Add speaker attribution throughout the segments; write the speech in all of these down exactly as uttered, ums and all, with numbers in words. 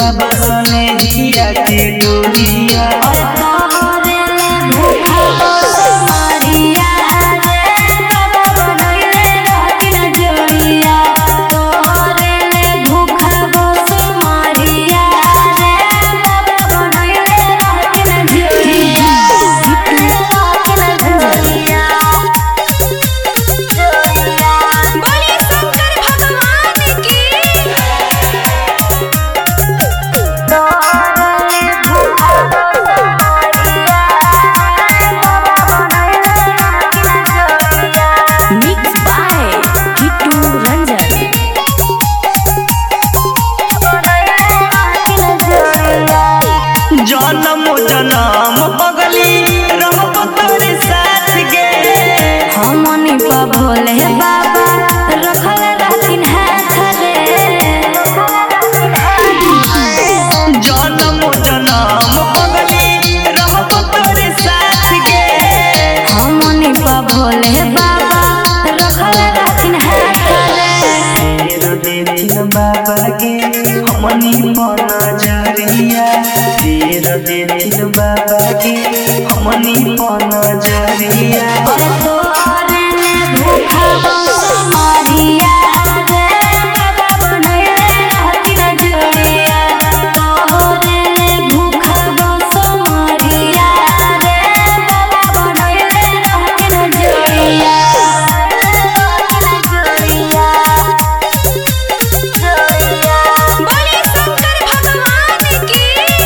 Speaker 1: बाबा सने हिया के डोरिया जन्म जन्म पगली रहब तोरे साथ गे
Speaker 2: हमनी पा भोले बाबा रखल रहतिन हाथ रे
Speaker 1: जन्म जन्म पगली रहब तोरे साथ गे
Speaker 2: हमनी पा भोले बाबा रखल रहतिन हाथ रे
Speaker 1: तेरो देथिन बाबा के हमनी पर नजरिया तेरो देथिन बाबा के हमनी पर नजरिया
Speaker 2: तोरे ने भूखा मारिया रे बाबा बनैले रहतिन जोड़िया तोरे ने भूखा मारिया रे बाबा बनैले रहतिन जोड़िया जोड़िया जोड़िया बोले शंकर भगवान की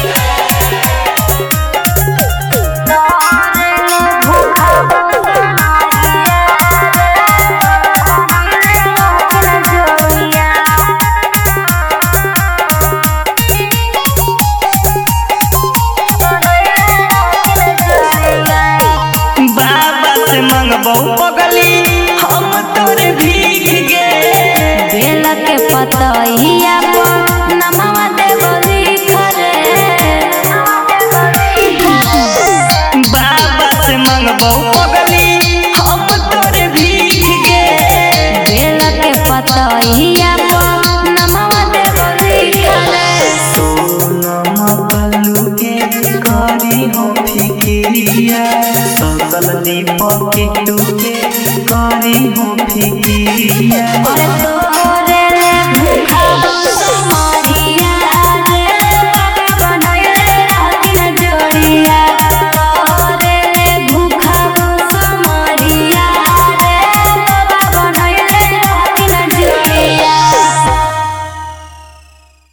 Speaker 1: पगली हम तोरे भीख गे
Speaker 2: बेल के पतइया पर नमवा देव लिख रे
Speaker 1: बाबा से मंगबो